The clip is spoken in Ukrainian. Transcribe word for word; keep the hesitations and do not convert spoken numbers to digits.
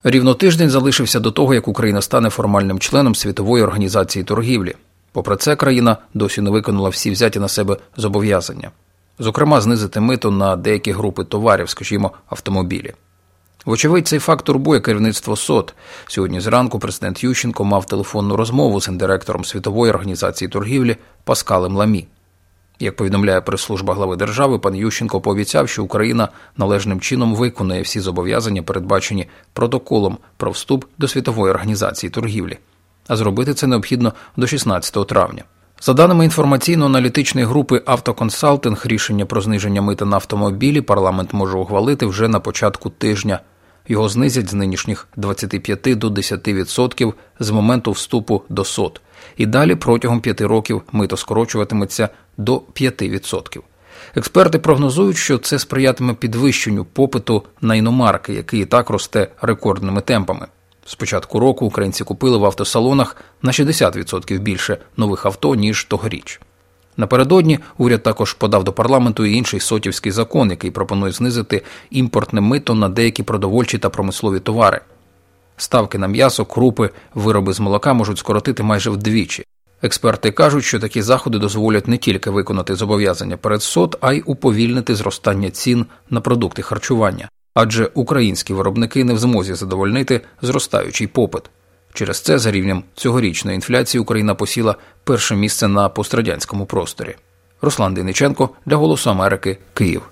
Рівно тиждень залишився до того, як Україна стане формальним членом Світової організації торгівлі. Попри це, країна досі не виконала всі взяті на себе зобов'язання. Зокрема, знизити мито на деякі групи товарів, скажімо, автомобілі. Вочевидь, цей факт турбує керівництво СОТ. Сьогодні зранку президент Ющенко мав телефонну розмову з гендиректором Світової організації торгівлі Паскалем Ламі. Як повідомляє прес-служба глави держави, пан Ющенко пообіцяв, що Україна належним чином виконує всі зобов'язання, передбачені протоколом про вступ до Світової організації торгівлі. А зробити це необхідно до шістнадцятого травня. За даними інформаційно-аналітичної групи «Автоконсалтинг», рішення про зниження мита на автомобілі парламент може ухвалити вже на початку тижня. Його знизять з нинішніх двадцяти п'яти до десяти відсотків з моменту вступу до СОТ. І далі протягом п'яти років мито скорочуватиметься до п'яти відсотків. Експерти прогнозують, що це сприятиме підвищенню попиту на іномарки, який і так росте рекордними темпами. З початку року українці купили в автосалонах на шістдесят відсотків більше нових авто, ніж тогоріч. Напередодні уряд також подав до парламенту і інший сотівський закон, який пропонує знизити імпортне мито на деякі продовольчі та промислові товари. Ставки на м'ясо, крупи, вироби з молока можуть скоротити майже вдвічі. Експерти кажуть, що такі заходи дозволять не тільки виконати зобов'язання перед СОТ, а й уповільнити зростання цін на продукти харчування. Адже українські виробники не в змозі задовольнити зростаючий попит. Через це за рівнем цьогорічної інфляції Україна посіла перше місце на пострадянському просторі. Руслан Дейниченко для «Голосу Америки», Київ.